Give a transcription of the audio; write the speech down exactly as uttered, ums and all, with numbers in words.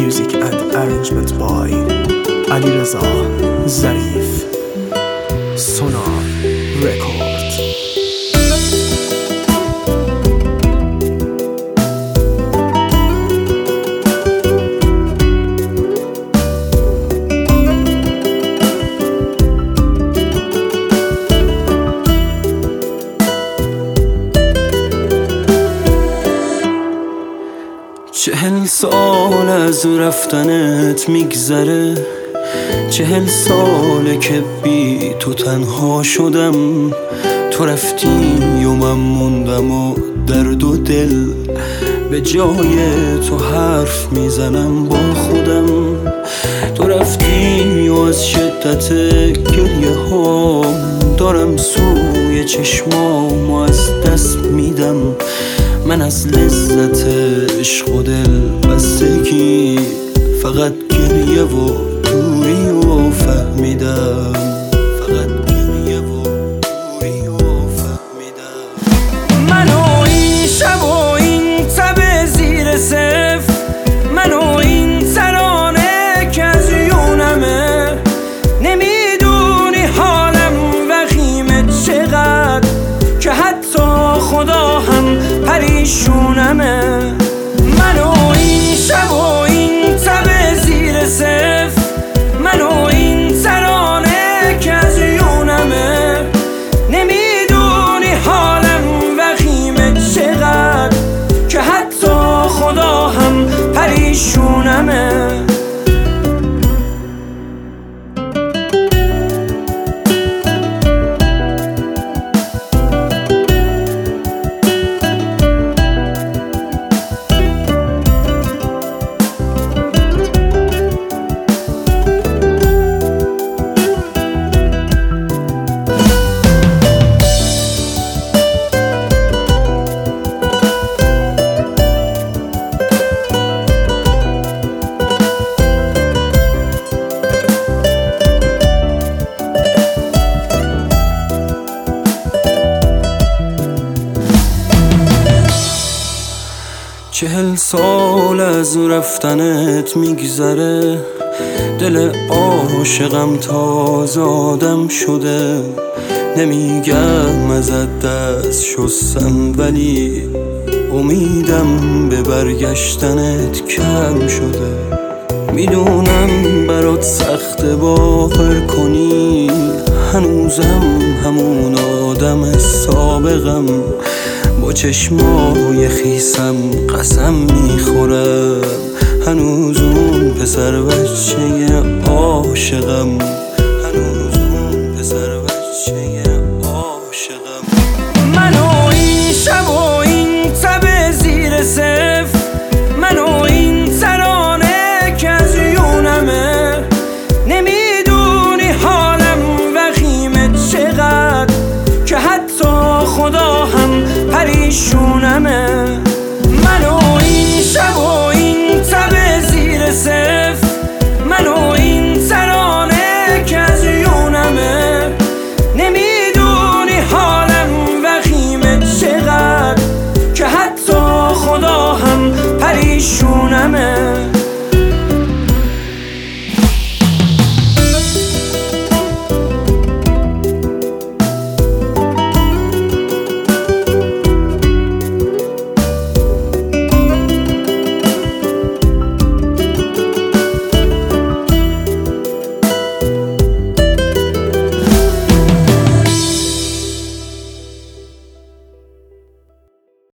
Music and arrangement by علیرضا ظریف. سونار رکورد. چهل سال از رفتنت میگذره، چهل ساله که بی تو تنها شدم. تو رفتی و من موندم و درد و دل به جای تو حرف میزنم با خودم. تو رفتی و از شدت گریه ها دارم سوی چشمام و از دست میدم. من از لذت عشق و دل بستگی فقط گریه و دوری و فهمیدم. فقط گریه و دوری و فهمیدم. منو این شب و این تب زیر صفر، منو این ترانه که از یونمه. نمیدونی حالم وخیمه چقدر که حتی خدا هم پریشونمه. منو این شب و این تب زیر صفر، منو این ترانه که از یونمه. نمیدونی حالم وخیمه چقدر که حتی خدا هم پریشونمه. چهل سال از رفتنت میگذره، دل عاشقم تازه آدم شده. نمیگم ازت دست شستم ولی امیدم به برگشتنت کم شده. میدونم برات سخت باور کنی هنوزم همون آدم سابقم. با چشمای خیسم قسم میخورم هنوز اون پسر بچه عاشقم. هنوز اون پسر بچه